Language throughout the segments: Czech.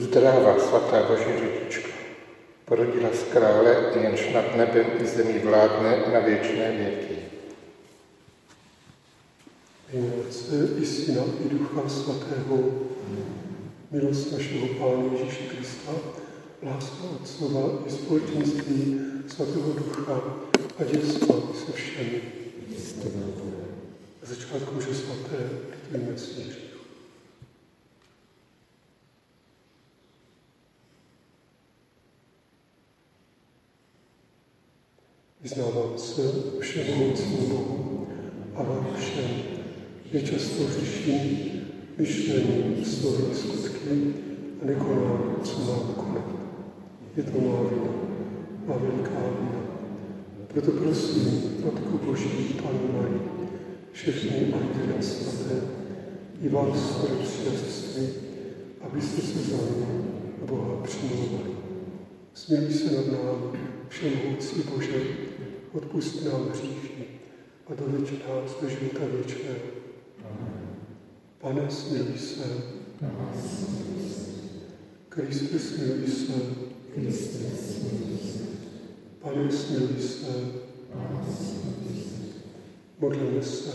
zdráva, svatá Boží rodičko, porodila z krále, jenž nad nebem i zemí vládne na věčné věky. Jméno Otce i Syna i Ducha Svatého, milost našeho Pána Ježíše Krista, láska Otcova i společenství Svatého Ducha, ať je s vámi se všemi. Na začátku Mše svaté litujeme svých hříchů. Vyznávám se všemohoucímu Bohu a vám všem, že často hřeším myšlením, slovy, skutky a nekonám, co mám konat. Je to má vina, má veliká vina. Proto prosím, Matku Boží, Pannu Marii, všechny anděle svaté, i vás, bratři a sestry, abyste se za mě a Boha přimlouvali. Smiluj se nad námi, všemohoucí Bože, odpusť nám hříchy a doveď nás do života věčného. Pane, smiluj se. Kriste, smiluj se. Pane, smiluj se. Modlíme se.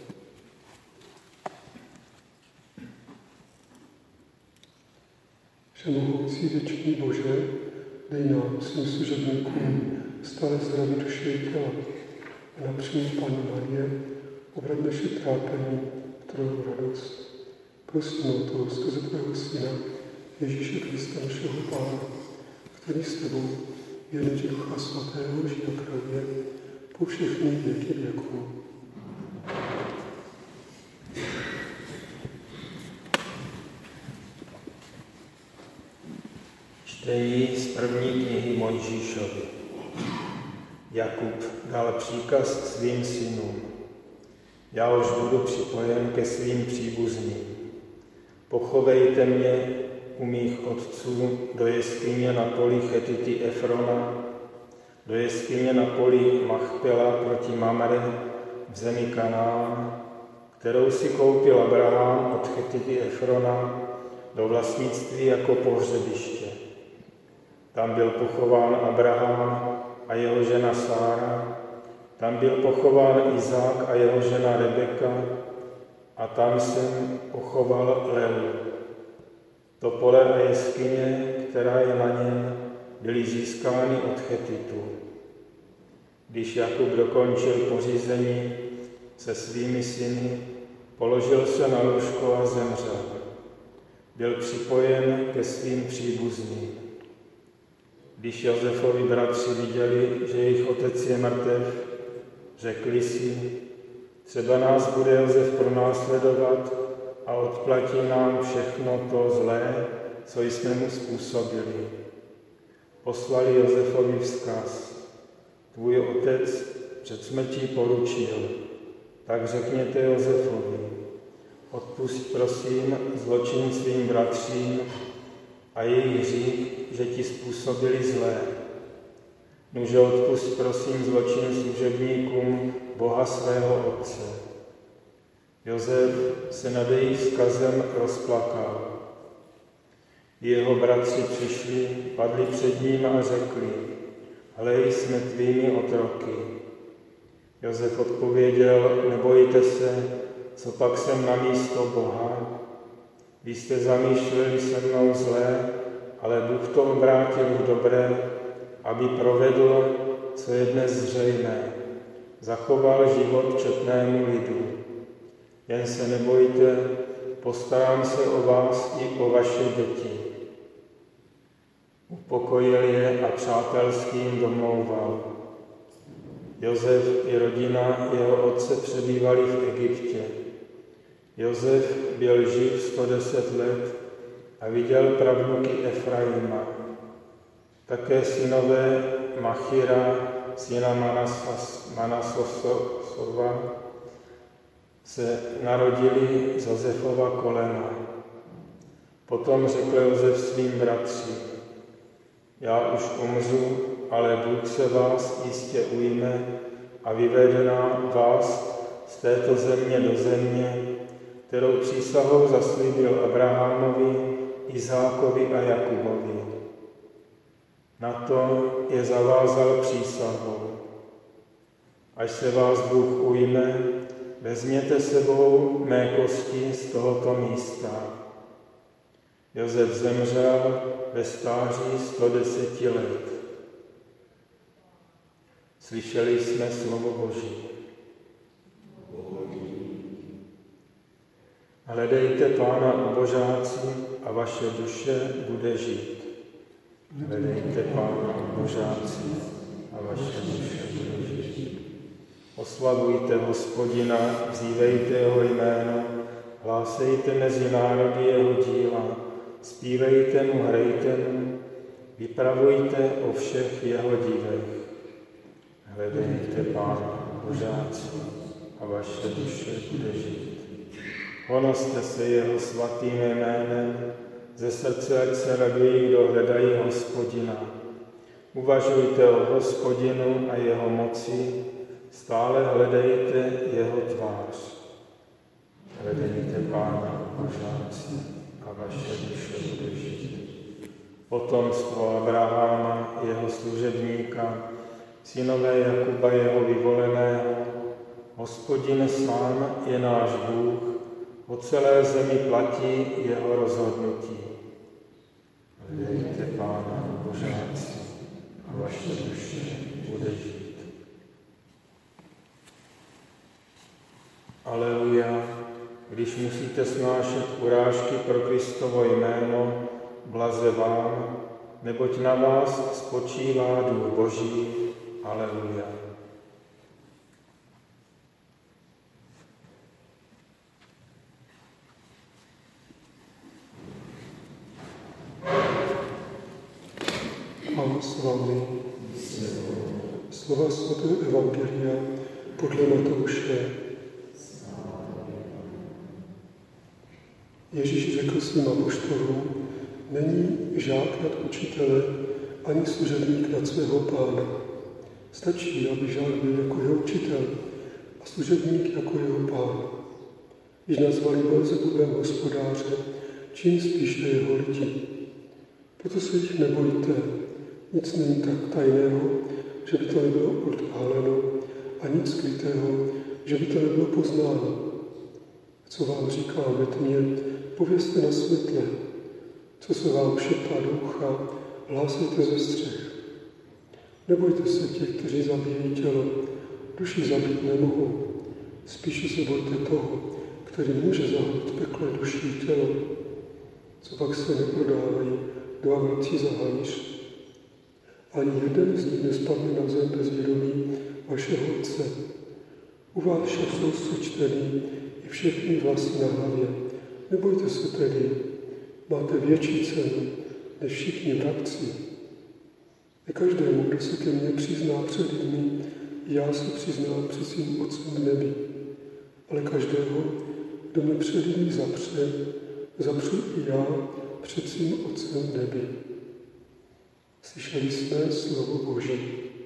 Všemohoucí věčný Bože, dej nám, svým služebníkům, stále zdraví duše i těla a napřímí Panny Marie, obrať naše trápení v tvou radost. Prosím o to skrze tvého Syna, Ježíše Krista, našeho Pána, který s tebou v jednotě Ducha Svatého žije a kráľuje po všechny věky věků. Čtení z první knihy Mojžíšovi. Jakub dal příkaz svým synům. Já už budu připojen ke svým příbuzným. Pochovejte mě u mých otců do jeskyně na poli Chetity Efrona, do jeskyně na poli Machpela proti Mamre v zemi Kanán, kterou si koupil Abraham od Chetity Efrona do vlastnictví jako pohřebiště. Tam byl pochován Abraham a jeho žena Sára, tam byl pochován Izák a jeho žena Rebeka a tam jsem pochoval Leu. To pole a jeskyně, která je na něm, byly získány od Chetitů. Když Jakub dokončil pořízení se svými syny, položil se na lůžko a zemřel. Byl připojen ke svým příbuzným. Když Josefovi bratři viděli, že jejich otec je mrtev, řekli si, třeba nás bude Josef pronásledovat a odplatí nám všechno to zlé, co jsme mu způsobili. Poslali Josefovi vzkaz. Tvůj otec před smrtí poručil, tak řekněte Josefovi, odpusť prosím zločin svým bratřím a jejich hřích, že ti způsobili zlé. Nuže odpusť prosím zločin služebníkům Boha svého otce. Josef se nad jejich vzkazem rozplakal. Jeho bratři přišli, padli před ním a řekli, hlej, jsme tvými otroky. Josef odpověděl, nebojte se, co pak jsem na místo Boha. Vy jste zamýšleli se mnou zlé, ale Bůh to obrátil v dobré, aby provedl, co je dnes zřejmé. Zachoval život četnému lidu. Jen se nebojte, postarám se o vás i o vaše děti. Upokojil je a přátelsky jim domlouval. Josef i rodina jeho otce přebývali v Egyptě. Josef byl živ 110 let a viděl pravnuky Efraima. Také synové Machira, syna Manasosova, se narodili z Josefova kolena. Potom řekl Josef svým bratřím, já už umřu, ale Bůh se vás jistě ujme a vyvede nám vás z této země do země, kterou přísahou zaslíbil Abrahamovi, Izákovi a Jakubovi. Na to je zavázal přísahou. Až se vás Bůh ujme, vezměte sebou mé kosti z tohoto místa. Josef zemřel ve stáří 110 let. Slyšeli jsme slovo Boží. Hledejte Pána, ubožáci, a vaše duše bude žít. Hledejte Pána, ubožáci, a vaše duše bude žít. Oslavujte Hospodina, vzývejte jeho jméno, hlásejte mezi národy jeho díla, zpívejte mu, hrajte mu, vypravujte o všech jeho divech. Hledejte Pána, ubožáci, a vaše duše bude žít. Honoste se jeho svatým jménem, ze srdce ať se radují, kdo hledají Hospodina. Uvažujte o Hospodinu a jeho moci, stále hledejte jeho tvář. Hledejte Pána, ubožáci, a vaše duše bude žít. Potomstvo Abraháma, jeho služebníka, synové Jakuba, jeho vyvoleného, Hospodin sám je náš Bůh, po celé zemi platí jeho rozhodnutí. Hledejte Pána, ubožáci, a vaše duše bude žít. Aleluja, když musíte snášet urážky pro Kristovo jméno, blaze vám, neboť na vás spočívá duch Boží. Aleluja. Pán s vámi. Slova svatého evangelia podle Matouše. Ježíš řekl svým apoštolům, není žák nad učitele, ani služebník nad svého pána. Stačí, aby žák byl jako jeho učitel a služebník jako jeho pán. Když nazvali Belzebubem hospodáře, čím spíše jeho lidi. Proto se jich nebojte, nic není tak tajného, že by to nebylo odhaleno, a nic skrytého, že by to nebylo poznáno. Co vám říkám ve tmě, povězte na světle. Co se vám šeptá do ucha, hlásejte ze střech. Nebojte se těch, kteří zabíjejí tělo, duši zabít nemohou. Spíše se bojte toho, který může zahodit pekle duši i tělo. Co pak se neprodávají 2 vlci za haníř. Ani jeden z nich nespadne na zem bez vědomí vašeho Otce. U vás však jsou sečtený i všechny vlasy na hlavě. Nebojte se tedy, máte větší cenu než všichni vrabci. Ne každému, kdo se ke mně přizná před lidmi, já se přiznám před svým Otcem v nebi. Ale každého, kdo mě před lidmi zapřu i já před svým Otcem v nebi. Slyšeli jsme slovo Boží.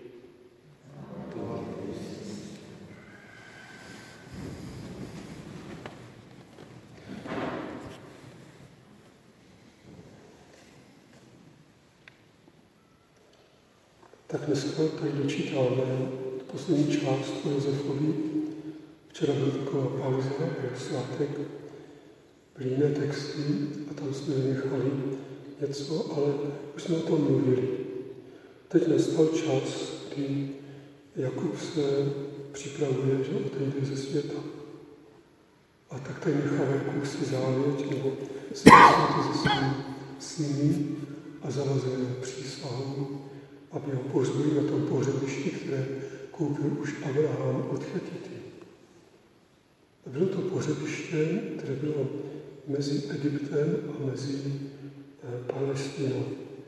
Tak dneska tady dočítáme poslední část o Josefovi. Včera byla taková pauza, byl svátek, byly jiné texty a tam jsme vynechali něco, ale už jsme o tom mluvili. Teď nastal čas, kdy Jakub se připravuje, že odejde ze světa. A tak tady nechá jakousi závěť, nebo se se svým syny a zavazuje přísahu, aby ho pohřbili na tom pohřebišti, které koupil už Abraham od Chetity. Bylo to pohřebiště, které bylo mezi Egyptem a mezi Palestinou.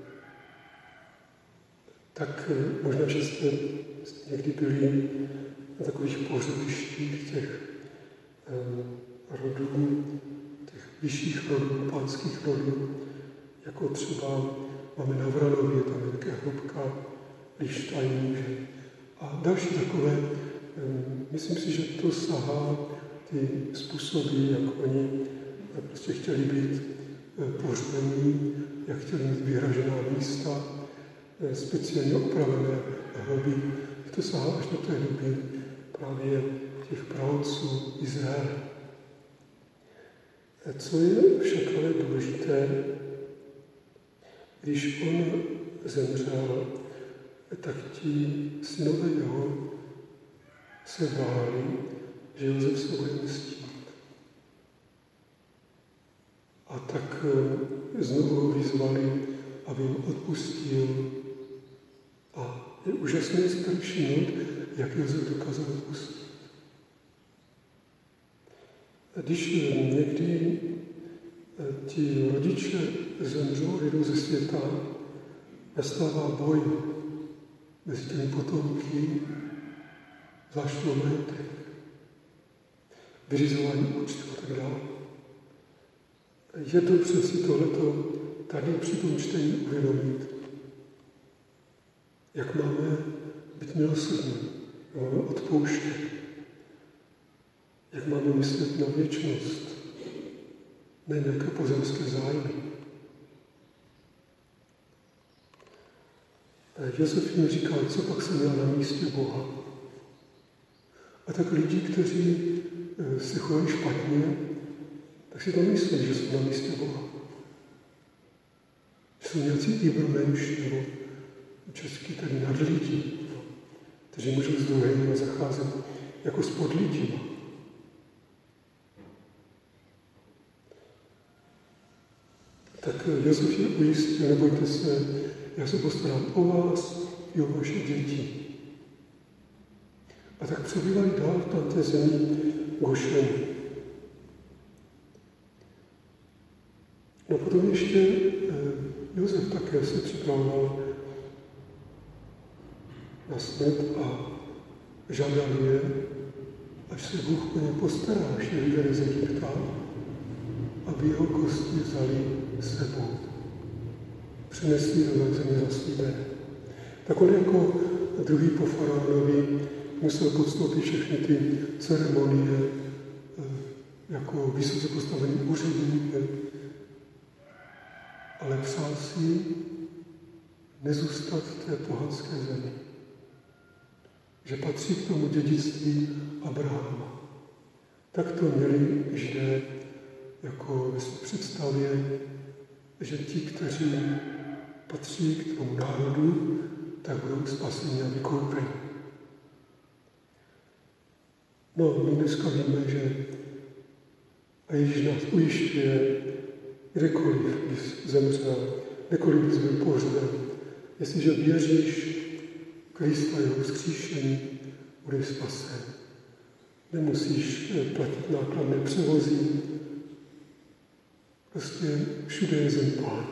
Tak možná, že jste někdy byli na takových pohřebištích těch rodů, těch vyšších rodů, pánských rodů, jako třeba máme na Vranově, tam je také hrobka Lištajnů, a další takové. Myslím si, že to sahá ty způsoby, jak oni prostě chtěli být pohřbení, jak chtěli mít vyhražená místa, speciálně opravené hroby. To sahá až do té doby právě těch praotců Izraele. Co je však ale důležité, když on zemřel, tak ti synové jeho se báli, že Josef se bude mstít. A tak znovu ho vyzvali, aby jim odpustil. A je úžasné si tady všimnout, jak Josef dokázal odpustit. A když někdy ti rodiče zemřou, jdou ze světa, nastává boj mezi těmi potomky, zvlášť o majetek, vyřizování účtu a tak dále. Je dobře si tohleto tady při tom čtení uvědomit, jak máme být milosrdní, jak máme odpouštět, jak máme myslet na věčnost, ne nějaké pozemské zájmy. Josef jim říkal, co pak jsem měl na místě Boha. A tak lidi, kteří se chovají špatně, tak si to myslí, že jsou na místě Boha. Jsou nějací Ibermensch, nebo český tady nadlidi, kteří můžou s druhými zacházet jako s podlidíma. Tak Josef je ujistil, nebojte se, já se postarám o vás i o vaše děti. A tak přebývali dál v tamté zemi Gošenu. No potom ještě Josef také se připravoval na smrt a žádal je, až se Bůh o ně postará, až je vyvede z Egypta, aby jeho kosti vzali sebou. Přinesli do země zaslíbené. Tak on jako druhý po faraonovi musel podstoupit všechny ty ceremonie jako vysoce postavený úředník, ale přál si nezůstat v té pohanské zemi. Že patří k tomu dědictví Abrahama. Tak to měli Židé jako ve své představě, že ti, kteří patří k tomu národu, tak budou spaseni a vykoupeni. No, my dneska víme, že a Ježíš nás ujišťuje, kdekoliv bys zemřel, kdekoliv bys byl pohřben, jestliže věříš Krista jeho vzkříšení, budeš spasen. Nemusíš platit nákladné převozy, prostě všude je zem Pán.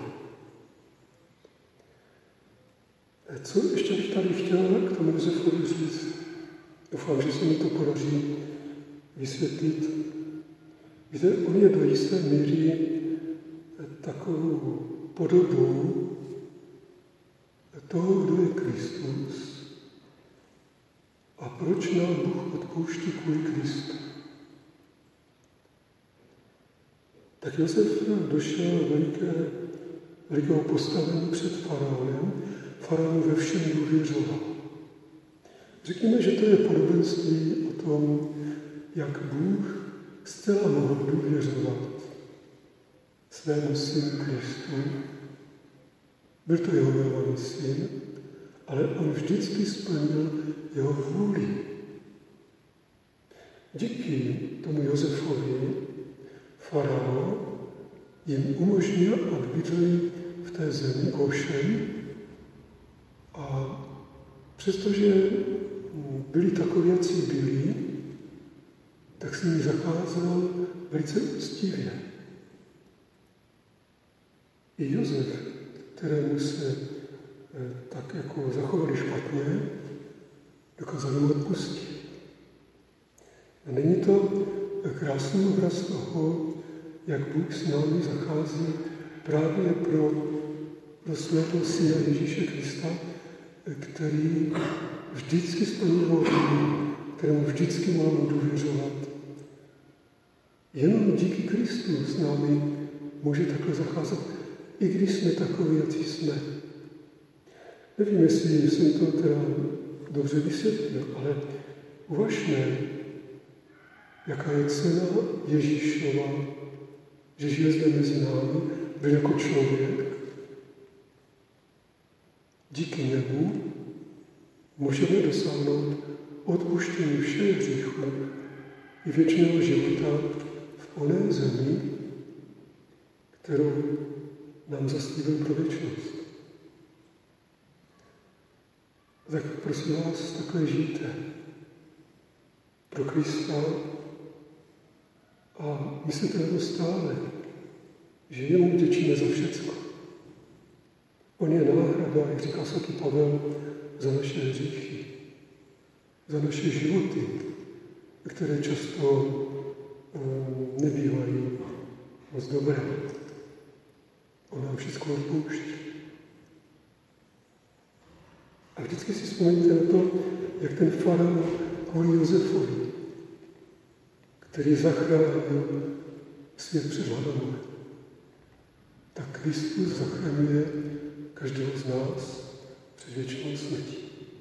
Co ještě bych tady chtěl k tomu Josefovi říct? Doufám, že se mi to podaří vysvětlit. Víte, on je do jisté míry takovou podobou toho, kdo je Kristus a proč nám Bůh odpouští kvůli Kristu. Tak Josef došel velikého postavení před faraonem. Faraon ve všem důvěřoval. Řekněme, že to je podobenství o tom, jak Bůh zcela mohl důvěřovat svému synu Kristu. Byl to jeho milovaný syn, ale on vždycky splnil jeho vůli. Díky tomu Josefovi faraon jim umožnil, aby bydleli v té zemi Gošen, a přestože byli takoví, jací byli, tak s nimi zacházel velice úctivě. I Josef, kterému se tak jako zachovali špatně, dokázal jim odpustit. A není to krásný obraz toho, jak Bůh s námi zachází právě pro svého syna Ježíše Krista, který vždycky splnil vůli, kterému vždycky máme důvěřovat. Jenom díky Kristu s námi může takhle zacházet, i když jsme takoví, jací jsme. Nevím, jestli jsem to teda dobře vysvětlil, ale uvažme, jaká je cena Ježíšova, že žije zde mezi námi, byl jako člověk. Díky němu můžeme dosáhnout odpuštění všech hříchů i věčného života v oné zemi, kterou nám zaslíbil pro věčnost. Tak prosím vás, takhle žijte pro Krista a myslíte na to stále, že jemu vděčíme za všecko. On je náhrada, jak říká svatý Pavel, za naše hříchy, za naše životy, které často nebývají moc dobré. On nám všechno odpouští. A vždycky si vzpomeňte na to, jak ten faraon kvůli Josefovi, který zachránil svět před hladomorem, tak Kristus zachraňuje každého z nás před věčnou smrtí.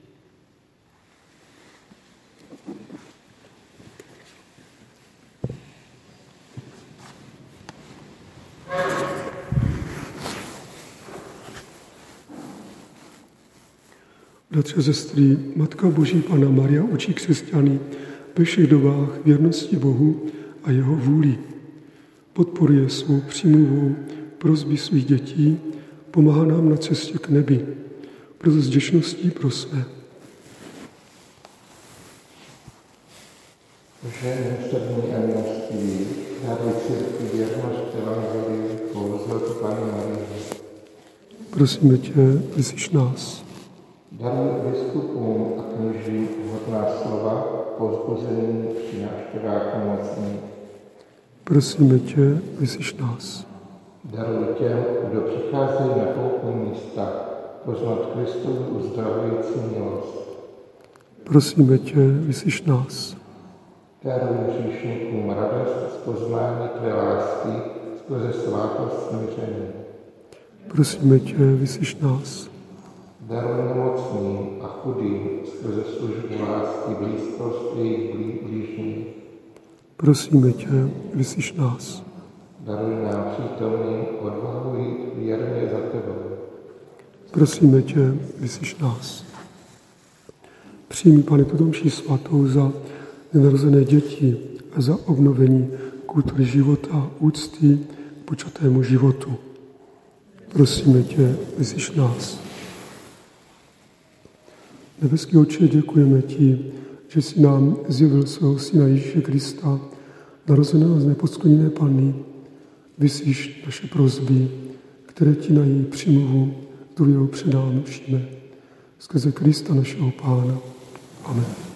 Bratři a sestry, Matka Boží Panna Maria učí křesťany ve všech dobách věrnosti Bohu a jeho vůli. Podporuje svou přímluvou prosby svých dětí, pomáhá nám na cestě k nebi. Proto s vděčností prosme. Že milosrdný a milostivý, dávaj církvi věrnost evangeliu, povzhled Panny Marii. Prosíme tě, vyslyš nás. Daruj biskupům a kněžím vhodná slova, povzbuzení při návštěvách nemocných. Prosíme tě, vyslyš nás. Daruj těm, kdo přicházejí na poutní místa, poznat Kristovu uzdravující milost. Prosíme tě, vyslyš nás. Daruj hříšníkům radost z poznání tvé lásky skrze svátost smíření. Prosíme tě, vyslyš nás. Daruj nemocným a chudým skrze službu lásky blízkost jejich blížních. Prosíme tě, vyslyš nás. Daruj nám přítomným odvahu jít věrně za tebou. Prosíme tě, vyslyš nás. Přijmi, Pane, tuto mši svatou za nenarozené děti a za obnovení kultury života, úcty k počatému životu. Prosíme tě, vyslyš nás. Nebeský Otče, děkujeme ti, že jsi nám zjevil svého Syna Ježíše Krista, narozeného z neposkvrněné Panny. Vyslyš naše prosby, které ti na její přímluvu důvěrou předáváme skrze Krista našeho Pána. Amen.